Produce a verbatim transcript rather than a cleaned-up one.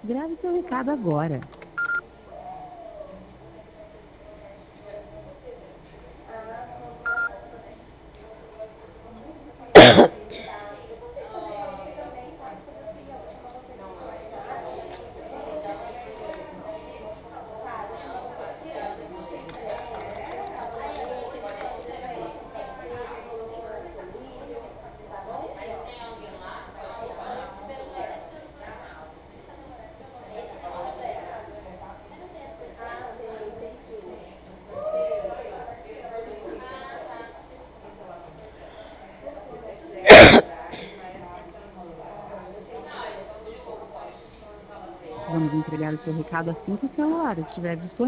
Grave seu recado agora. Vamos entregar o seu recado assim que o celular estiver disponível.